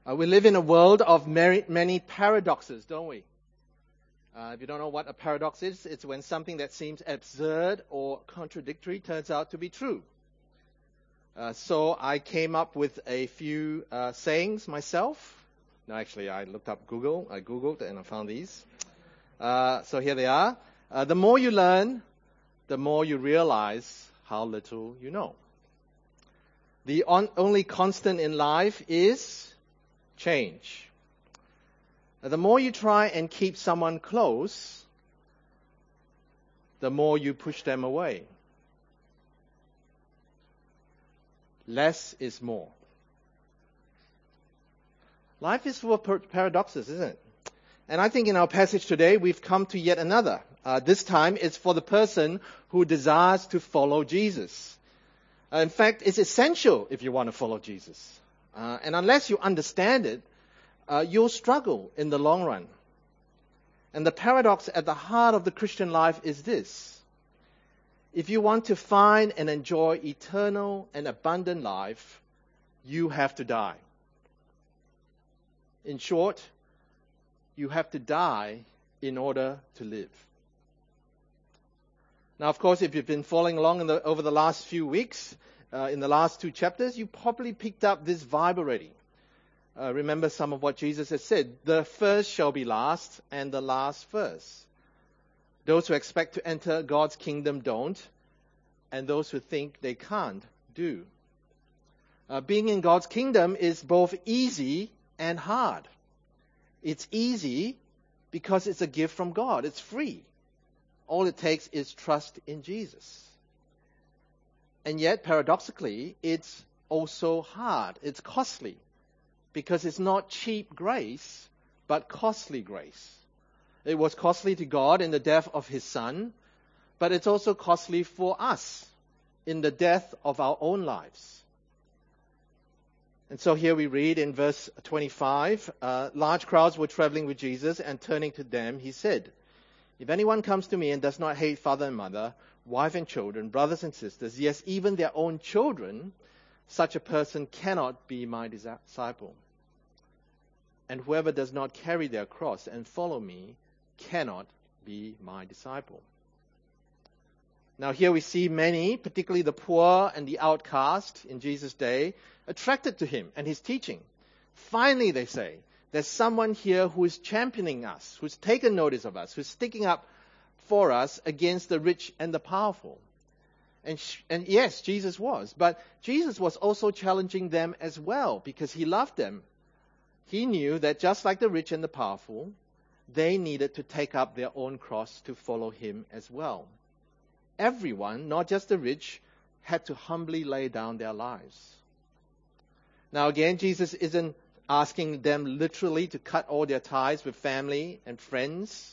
We live in a world of many paradoxes, don't we? If you don't know what a paradox is, it's when something that seems absurd or contradictory turns out to be true. So I came up with a few sayings myself. No, actually, I looked up Google. I Googled and I found these. So here they are. The more you learn, the more you realize how little you know. The only constant in life is change. The more you try and keep someone close, the more you push them away. Less is more. Life is full of paradoxes, isn't it? And I think in our passage today, we've come to yet another. This time, it's for the person who desires to follow Jesus. In fact, it's essential if you want to follow Jesus. And unless you understand it, you'll struggle in the long run. And the paradox at the heart of the Christian life is this. If you want to find and enjoy eternal and abundant life, you have to die. In short, you have to die in order to live. Now, of course, if you've been following along over the last few weeks, in the last 2 chapters, you probably picked up this vibe already. Remember some of what Jesus has said. The first shall be last, and the last first. Those who expect to enter God's kingdom don't, and those who think they can't do. Being in God's kingdom is both easy and hard. It's easy because it's a gift from God. It's free. All it takes is trust in Jesus. And yet, paradoxically, it's also hard. It's costly because it's not cheap grace, but costly grace. It was costly to God in the death of His Son, but it's also costly for us in the death of our own lives. And so here we read in verse 25, large crowds were traveling with Jesus, and turning to them, He said, "If anyone comes to me and does not hate father and mother, wife and children, brothers and sisters, yes, even their own children, such a person cannot be my disciple. And whoever does not carry their cross and follow me cannot be my disciple." Now here we see many, particularly the poor and the outcast in Jesus' day, attracted to Him and His teaching. Finally, they say, there's someone here who is championing us, who's taken notice of us, who's sticking up for us against the rich and the powerful. And yes, Jesus was. But Jesus was also challenging them as well because He loved them. He knew that just like the rich and the powerful, they needed to take up their own cross to follow Him as well. Everyone, not just the rich, had to humbly lay down their lives. Now again, Jesus isn't asking them literally to cut all their ties with family and friends.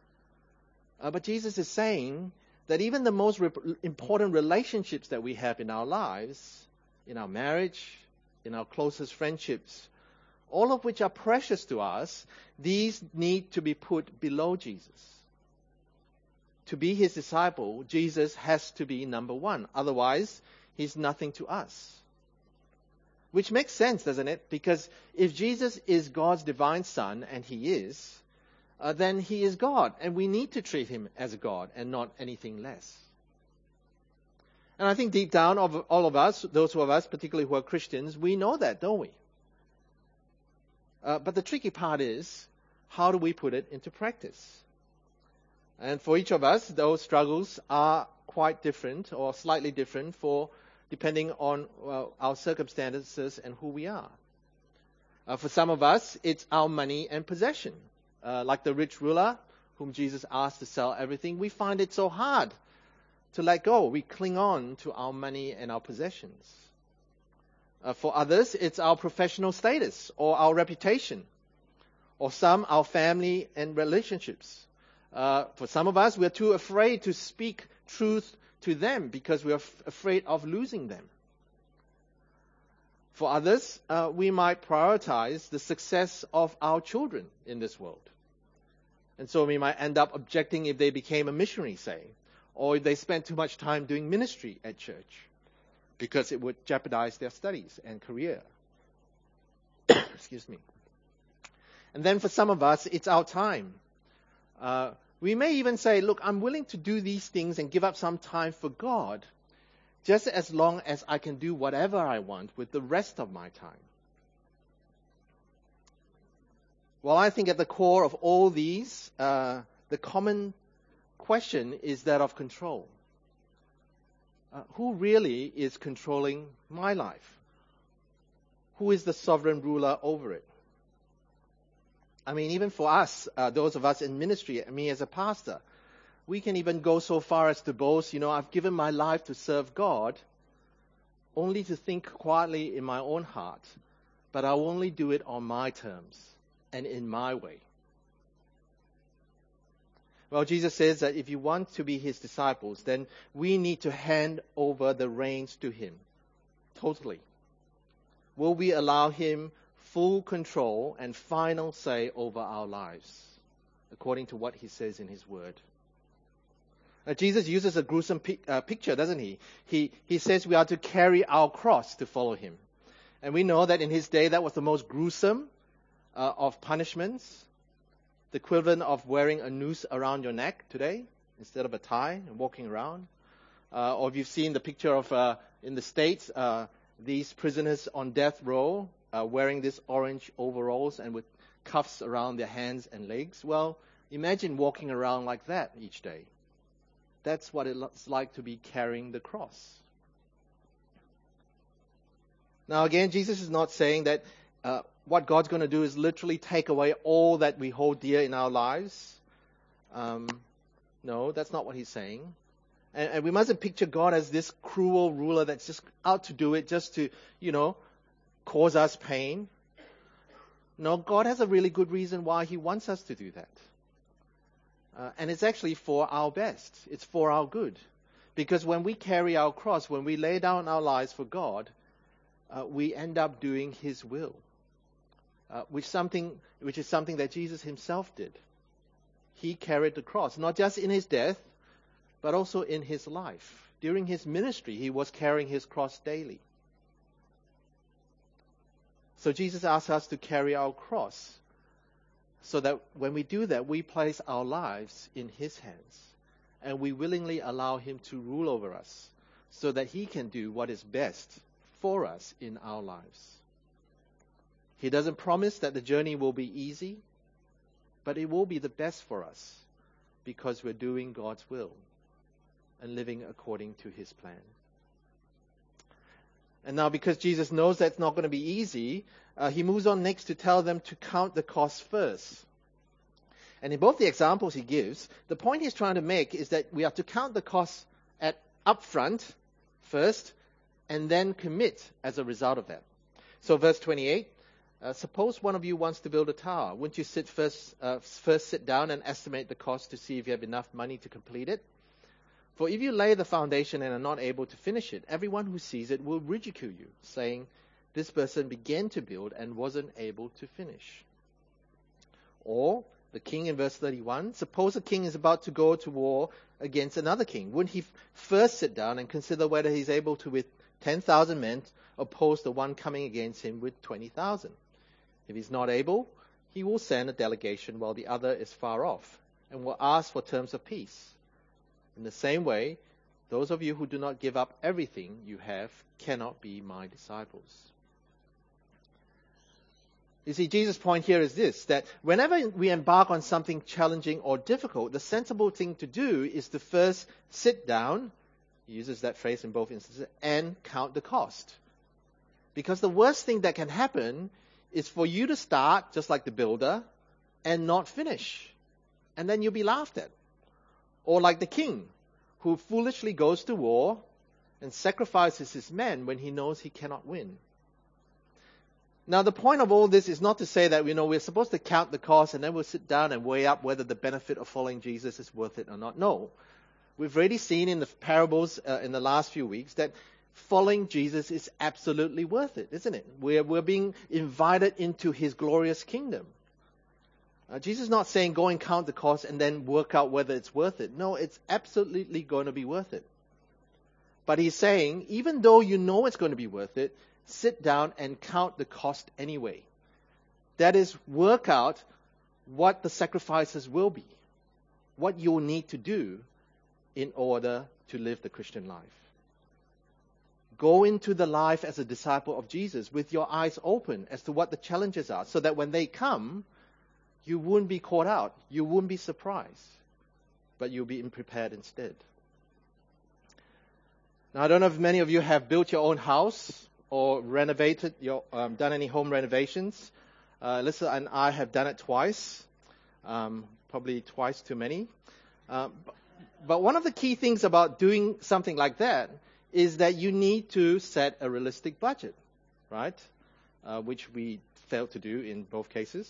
But Jesus is saying that even the most important relationships that we have in our lives, in our marriage, in our closest friendships, all of which are precious to us, these need to be put below Jesus. To be His disciple, Jesus has to be number one. Otherwise, He's nothing to us. Which makes sense, doesn't it? Because if Jesus is God's divine Son, and He is, then He is God. And we need to treat Him as a God and not anything less. And I think deep down, of all of us, those of us, particularly who are Christians, we know that, don't we? But the tricky part is, how do we put it into practice? And for each of us, those struggles are quite different or slightly different depending on our circumstances and who we are. For some of us, it's our money and possession. Like the rich ruler whom Jesus asked to sell everything, we find it so hard to let go. We cling on to our money and our possessions. For others, it's our professional status or our reputation. Or some, our family and relationships. For some of us, we're too afraid to speak truth to them because we're afraid of losing them. For others, we might prioritize the success of our children in this world. And so we might end up objecting if they became a missionary, say, or if they spent too much time doing ministry at church, because it would jeopardize their studies and career. Excuse me. And then for some of us, it's our time. We may even say, look, I'm willing to do these things and give up some time for God, just as long as I can do whatever I want with the rest of my time. Well, I think at the core of all these, the common question is that of control. Who really is controlling my life? Who is the sovereign ruler over it? I mean, even for us, those of us in ministry, me as a pastor, we can even go so far as to boast, I've given my life to serve God, only to think quietly in my own heart, but I'll only do it on my terms and in my way. Well, Jesus says that if you want to be his disciples, then we need to hand over the reins to him, totally. Will we allow him full control and final say over our lives, according to what he says in his word? Now, Jesus uses a gruesome picture, doesn't he? He says we are to carry our cross to follow him. And we know that in his day, that was the most gruesome of punishments, the equivalent of wearing a noose around your neck today instead of a tie and walking around. Or if you've seen the picture of, in the States, these prisoners on death row wearing these orange overalls and with cuffs around their hands and legs. Well, imagine walking around like that each day. That's what it's like to be carrying the cross. Now again, Jesus is not saying that what God's going to do is literally take away all that we hold dear in our lives. No, that's not what he's saying. And we mustn't picture God as this cruel ruler that's just out to do it just to, cause us pain. No, God has a really good reason why he wants us to do that. And it's actually for our best. It's for our good. Because when we carry our cross, when we lay down our lives for God, we end up doing his will. Which is something that Jesus himself did. He carried the cross, not just in his death, but also in his life. During his ministry, he was carrying his cross daily. So Jesus asks us to carry our cross so that when we do that, we place our lives in his hands and we willingly allow him to rule over us so that he can do what is best for us in our lives. He doesn't promise that the journey will be easy, but it will be the best for us because we're doing God's will and living according to his plan. And now because Jesus knows that's not going to be easy, he moves on next to tell them to count the cost first. And in both the examples he gives, the point he's trying to make is that we are to count the cost up front first and then commit as a result of that. So verse 28, suppose one of you wants to build a tower. Wouldn't you first sit down and estimate the cost to see if you have enough money to complete it? For if you lay the foundation and are not able to finish it, everyone who sees it will ridicule you, saying, this person began to build and wasn't able to finish. Or, the king in verse 31, suppose a king is about to go to war against another king. Wouldn't he first sit down and consider whether he's able to, with 10,000 men, oppose the one coming against him with 20,000? If he's not able, he will send a delegation while the other is far off, and will ask for terms of peace. In the same way, those of you who do not give up everything you have cannot be my disciples. You see, Jesus' point here is this, that whenever we embark on something challenging or difficult, the sensible thing to do is to first sit down, he uses that phrase in both instances, and count the cost. Because the worst thing that can happen is for you to start, just like the builder, and not finish. And then you'll be laughed at. Or like the king, who foolishly goes to war and sacrifices his men when he knows he cannot win. Now, the point of all this is not to say that, we're supposed to count the cost and then we'll sit down and weigh up whether the benefit of following Jesus is worth it or not. No. We've already seen in the parables in the last few weeks that following Jesus is absolutely worth it, isn't it? We're being invited into his glorious kingdom. Jesus is not saying go and count the cost and then work out whether it's worth it. No, it's absolutely going to be worth it. But he's saying, even though you know it's going to be worth it, sit down and count the cost anyway. That is, work out what the sacrifices will be, what you'll need to do in order to live the Christian life. Go into the life as a disciple of Jesus with your eyes open as to what the challenges are, so that when they come, you wouldn't be caught out, you wouldn't be surprised, but you'll be prepared instead. Now, I don't know if many of you have built your own house or renovated, done any home renovations. Alyssa and I have done it twice, probably twice too many. But one of the key things about doing something like that is that you need to set a realistic budget, right? Which we failed to do in both cases.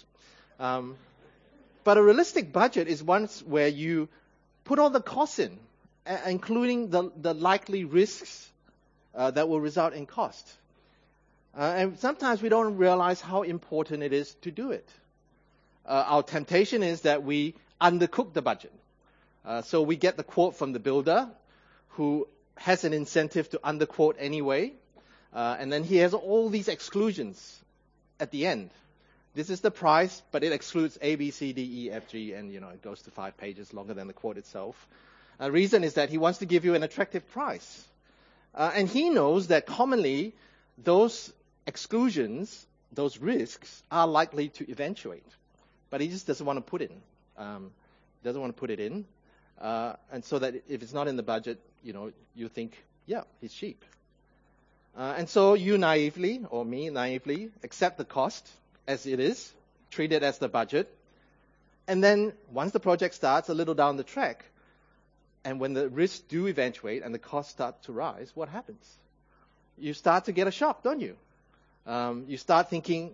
But a realistic budget is one where you put all the costs in, including the likely risks that will result in cost. And sometimes we don't realize how important it is to do it. Our temptation is that we undercook the budget. So we get the quote from the builder, who has an incentive to underquote anyway, and then he has all these exclusions at the end. This is the price, but it excludes A, B, C, D, E, F, G, and it goes to 5 pages longer than the quote itself. The reason is that he wants to give you an attractive price. And he knows that commonly those exclusions, those risks, are likely to eventuate. But he just doesn't want to put it in. Doesn't want to put it in. And so that if it's not in the budget, you think, yeah, he's cheap. And so you naively, or me naively, accept the cost as it is, treat it as the budget. And then once the project starts a little down the track, and when the risks do eventuate and the costs start to rise, what happens? You start to get a shock, don't you? You start thinking,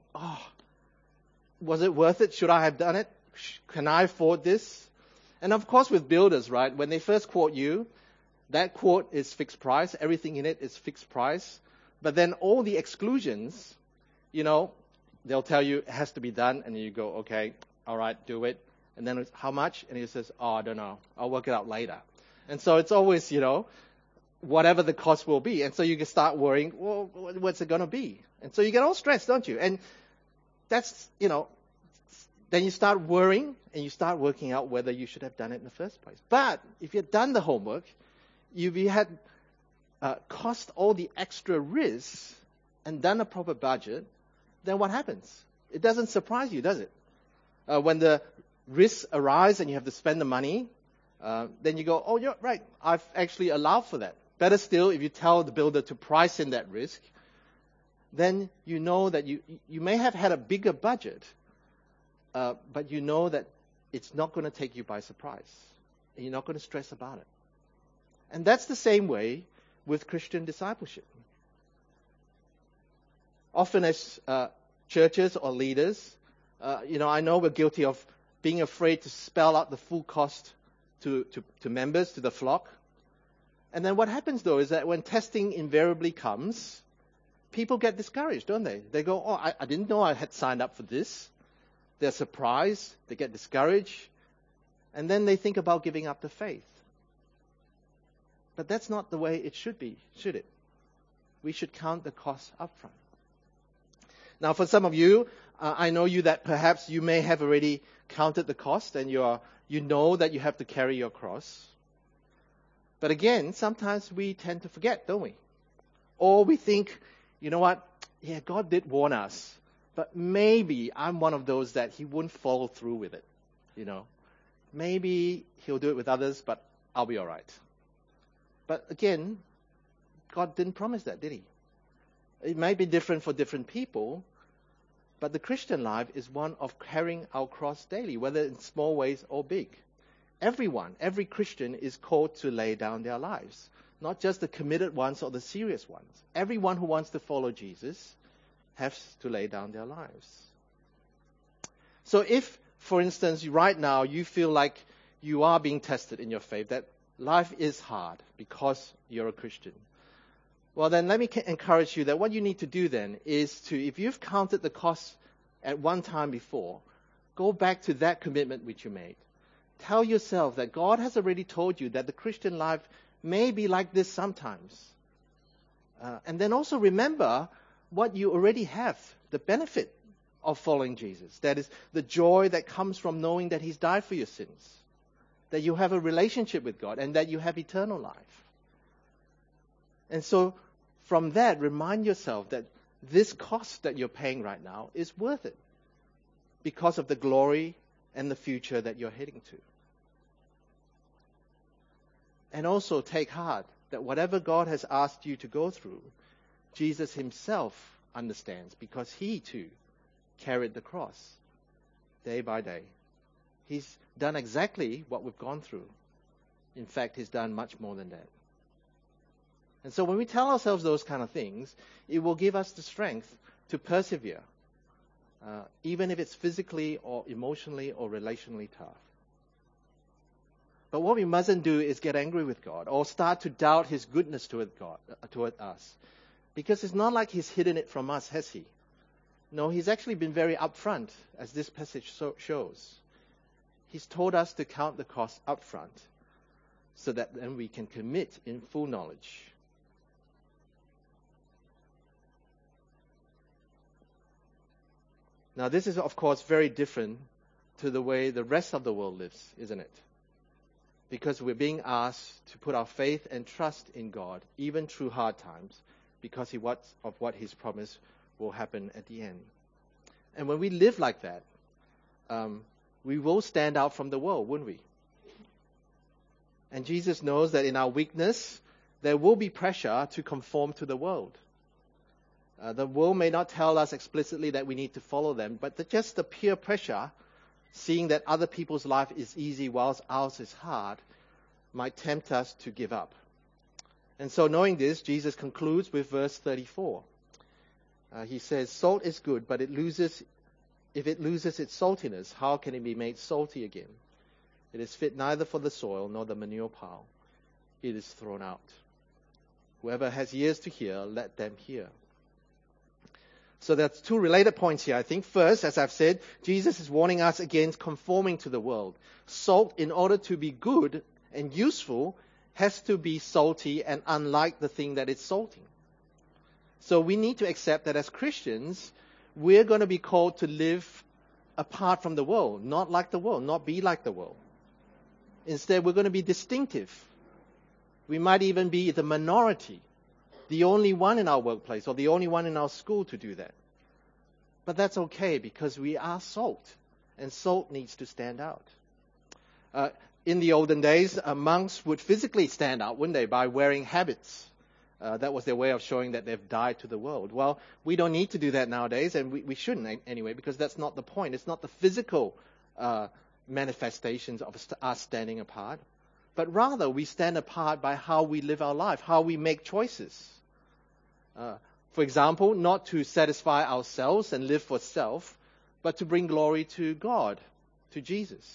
was it worth it? Should I have done it? Can I afford this? And of course with builders, right, when they first quote you, that quote is fixed price. Everything in it is fixed price. But then all the exclusions, they'll tell you it has to be done. And you go, okay, all right, do it. And then it's, how much? And he says, I don't know. I'll work it out later. And so it's always, whatever the cost will be. And so you can start worrying, well, what's it going to be? And so you get all stressed, don't you? And that's, then you start worrying and you start working out whether you should have done it in the first place. But if you've done the homework, if you had cost all the extra risks and done a proper budget, then what happens? It doesn't surprise you, does it? When the risks arise and you have to spend the money, then you go, oh, you're right, I've actually allowed for that. Better still, if you tell the builder to price in that risk, then you know that you may have had a bigger budget, but you know that it's not going to take you by surprise. And you're not going to stress about it. And that's the same way with Christian discipleship. Often as churches or leaders, I know we're guilty of being afraid to spell out the full cost to members, to the flock. And then what happens, though, is that when testing invariably comes, people get discouraged, don't they? They go, I didn't know I had signed up for this. They're surprised. They get discouraged. And then they think about giving up the faith. But that's not the way it should be, should it? We should count the cost up front. Now, for some of you, I know you that perhaps you may have already counted the cost and you know that you have to carry your cross. But again, sometimes we tend to forget, don't we? Or we think, you know what? Yeah, God did warn us. But maybe I'm one of those that he wouldn't follow through with it. Maybe he'll do it with others, but I'll be all right. But again, God didn't promise that, did he? It may be different for different people, but the Christian life is one of carrying our cross daily, whether in small ways or big. Every Christian is called to lay down their lives, not just the committed ones or the serious ones. Everyone who wants to follow Jesus has to lay down their lives. So if, for instance, right now you feel like you are being tested in your faith, that life is hard because you're a Christian, well then let me encourage you that what you need to do then is to, if you've counted the costs at one time before, go back to that commitment which you made. Tell yourself that God has already told you that the Christian life may be like this sometimes. And then also remember what you already have, the benefit of following Jesus. That is the joy that comes from knowing that He's died for your sins, that you have a relationship with God, and that you have eternal life. And so from that, remind yourself that this cost that you're paying right now is worth it because of the glory and the future that you're heading to. And also take heart that whatever God has asked you to go through, Jesus Himself understands, because He too carried the cross day by day. He's done exactly what we've gone through. In fact, He's done much more than that. And so when we tell ourselves those kind of things, it will give us the strength to persevere, even if it's physically or emotionally or relationally tough. But what we mustn't do is get angry with God or start to doubt His goodness toward us. Because it's not like He's hidden it from us, has He? No, He's actually been very upfront, as this passage shows. He's told us to count the cost upfront so that then we can commit in full knowledge. Now, this is, of course, very different to the way the rest of the world lives, isn't it? Because we're being asked to put our faith and trust in God, even through hard times, because of what He's promised will happen at the end. And when we live like that, we will stand out from the world, won't we? And Jesus knows that in our weakness, there will be pressure to conform to the world. The world may not tell us explicitly that we need to follow them, but just the peer pressure, seeing that other people's life is easy whilst ours is hard, might tempt us to give up. And so knowing this, Jesus concludes with verse 34. He says, "Salt is good, but if it loses its saltiness, how can it be made salty again? It is fit neither for the soil nor the manure pile. It is thrown out. Whoever has ears to hear, let them hear." So there's two related points here, I think. First, as I've said, Jesus is warning us against conforming to the world. Salt, in order to be good and useful, has to be salty and unlike the thing that it's salting. So we need to accept that as Christians, we're going to be called to live apart from the world, not like the world, not be like the world. Instead, we're going to be distinctive. We might even be the minority, the only one in our workplace or the only one in our school to do that. But that's okay because we are salt, and salt needs to stand out. In the olden days, monks would physically stand out, wouldn't they, by wearing habits. That was their way of showing that they've died to the world. Well, we don't need to do that nowadays, and we shouldn't anyway, because that's not the point. It's not the physical manifestations of us standing apart, but rather we stand apart by how we live our life, how we make choices. For example, not to satisfy ourselves and live for self, but to bring glory to God, to Jesus.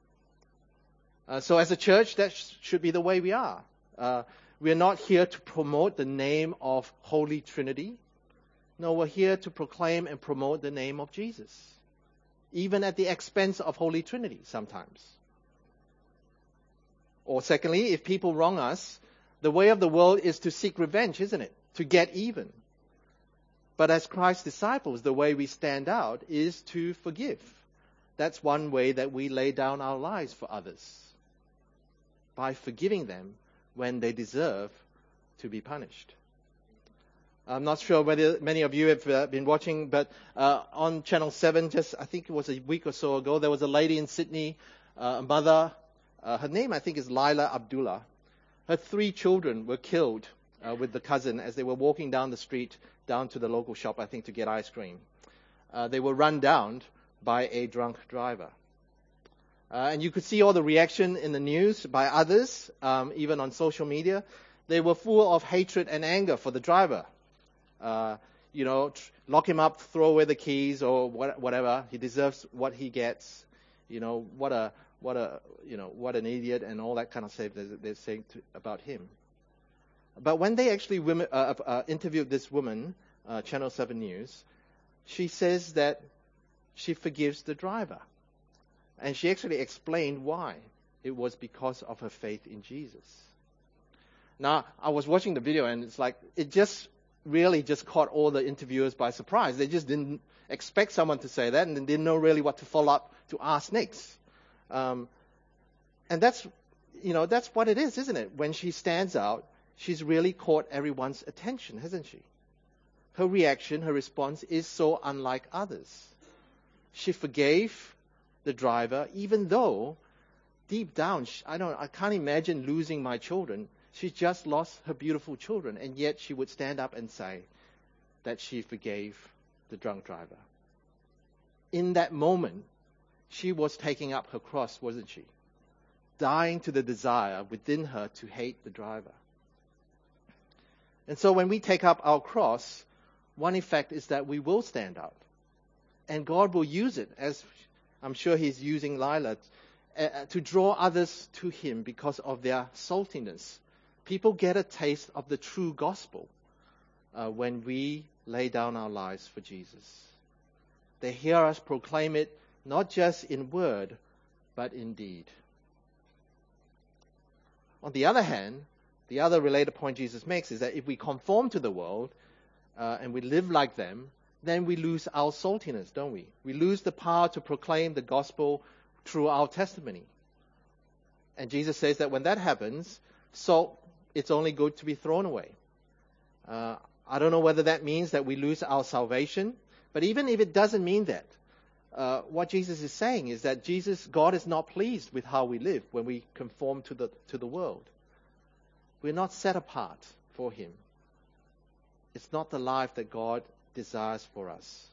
So as a church, that should be the way we are. We are not here to promote the name of Holy Trinity. No, we're here to proclaim and promote the name of Jesus, even at the expense of Holy Trinity sometimes. Or secondly, if people wrong us, the way of the world is to seek revenge, isn't it? To get even. But as Christ's disciples, the way we stand out is to forgive. That's one way that we lay down our lives for others, by forgiving them when they deserve to be punished. I'm not sure whether many of you have been watching, but on Channel 7, I think it was a week or so ago, there was a lady in Sydney, a mother. Her name, I think, is Laila Abdullah. Her 3 children were killed with the cousin as they were walking down the street, down to the local shop, I think, to get ice cream. They were run down by a drunk driver. And you could see all the reaction in the news by others, even on social media. They were full of hatred and anger for the driver. Lock him up, throw away the keys or whatever. He deserves what he gets. What an idiot and all that kind of stuff they're saying about him. But when they actually interviewed this woman, Channel 7 News, she says that she forgives the driver. And she actually explained why. It was because of her faith in Jesus. Now, I was watching the video and it's like, it just really just caught all the interviewers by surprise. They just didn't expect someone to say that, and they didn't know really what to follow up to ask next. And that's what it is, isn't it? When she stands out, she's really caught everyone's attention, hasn't she? Her reaction, her response is so unlike others. She forgave the driver, even though deep down, I can't imagine losing my children. She just lost her beautiful children, and yet she would stand up and say that she forgave the drunk driver. In that moment, she was taking up her cross, wasn't she? Dying to the desire within her to hate the driver. And so when we take up our cross, one effect is that we will stand out. And God will use it, as I'm sure He's using Lila, to draw others to Him because of their saltiness. People get a taste of the true gospel when we lay down our lives for Jesus. They hear us proclaim it not just in word, but in deed. On the other hand, the other related point Jesus makes is that if we conform to the world and we live like them, then we lose our saltiness, don't we? We lose the power to proclaim the gospel through our testimony. And Jesus says that when that happens, salt, it's only good to be thrown away. I don't know whether that means that we lose our salvation, but even if it doesn't mean that, what Jesus is saying is that God is not pleased with how we live when we conform to the world. We're not set apart for Him. It's not the life that God desires for us.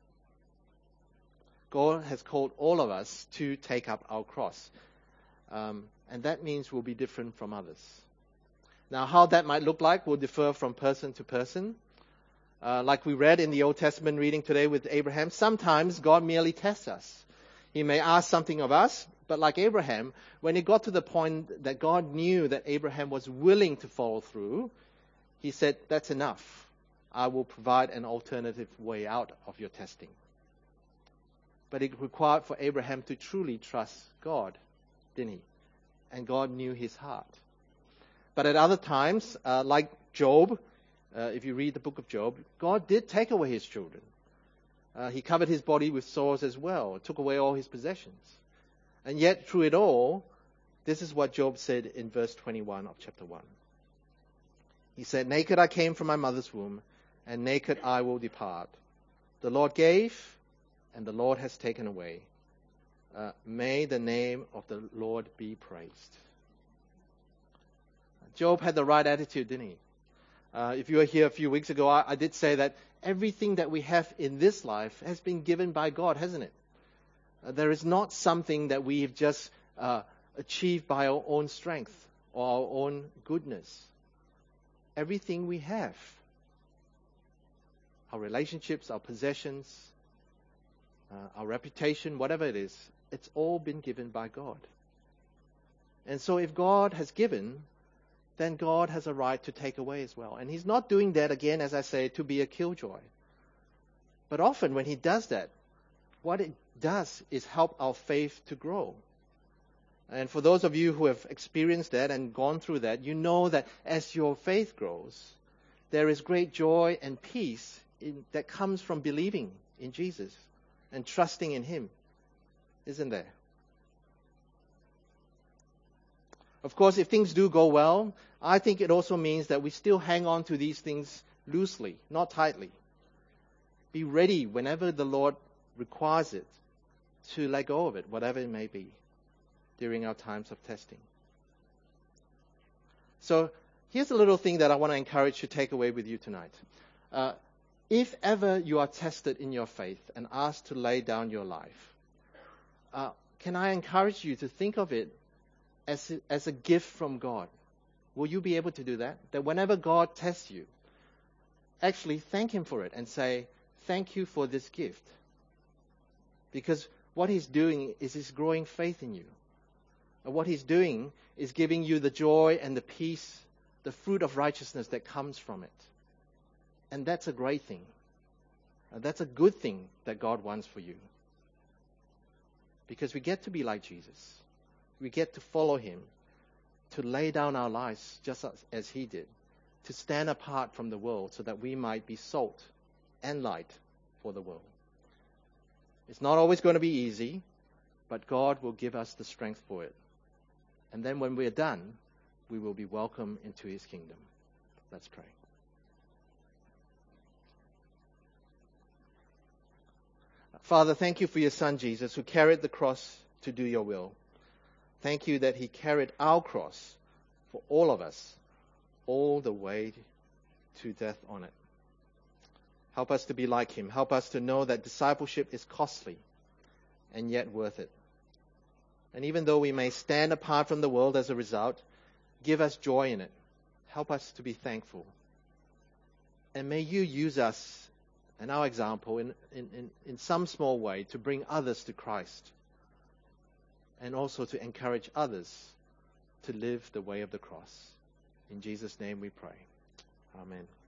God has called all of us to take up our cross. And that means we'll be different from others. Now, how that might look like will differ from person to person. Like we read in the Old Testament reading today with Abraham, sometimes God merely tests us. He may ask something of us, but like Abraham, when it got to the point that God knew that Abraham was willing to follow through, He said, that's enough. I will provide an alternative way out of your testing. But it required for Abraham to truly trust God, didn't he? And God knew his heart. But at other times, like Job, if you read the book of Job, God did take away his children. He covered his body with sores as well, took away all his possessions. And yet, through it all, this is what Job said in verse 21 of chapter 1. He said, naked I came from my mother's womb, and naked I will depart. The Lord gave, and the Lord has taken away. May the name of the Lord be praised. Job had the right attitude, didn't he? If you were here a few weeks ago, I did say that everything that we have in this life has been given by God, hasn't it? There is not something that we've just achieved by our own strength or our own goodness. Everything we have, our relationships, our possessions, our reputation, whatever it is, it's all been given by God. And so if God has given, then God has a right to take away as well. And He's not doing that, again, as I say, to be a killjoy. But often when He does that, what it does is help our faith to grow. And for those of you who have experienced that and gone through that, you know that as your faith grows, there is great joy and peace that comes from believing in Jesus and trusting in Him. Isn't there? Of course, if things do go well, I think it also means that we still hang on to these things loosely, not tightly. Be ready whenever the Lord requires it to let go of it, whatever it may be, during our times of testing. So here's a little thing that I want to encourage you to take away with you tonight. If ever you are tested in your faith and asked to lay down your life, can I encourage you to think of it as a gift from God? Will you be able to do that? That whenever God tests you, actually thank Him for it and say, thank you for this gift. Because what He's doing is He's growing faith in you. And what He's doing is giving you the joy and the peace, the fruit of righteousness that comes from it. And that's a great thing. That's a good thing that God wants for you. Because we get to be like Jesus. We get to follow Him, to lay down our lives just as He did, to stand apart from the world so that we might be salt and light for the world. It's not always going to be easy, but God will give us the strength for it. And then when we're done, we will be welcome into his kingdom. Let's pray. Father, thank you for your Son Jesus, who carried the cross to do your will. Thank you that he carried our cross for all of us, all the way to death on it. Help us to be like him. Help us to know that discipleship is costly and yet worth it. And even though we may stand apart from the world as a result, give us joy in it. Help us to be thankful. And may you use us and our example in some small way to bring others to Christ, and also to encourage others to live the way of the cross. In Jesus' name we pray. Amen.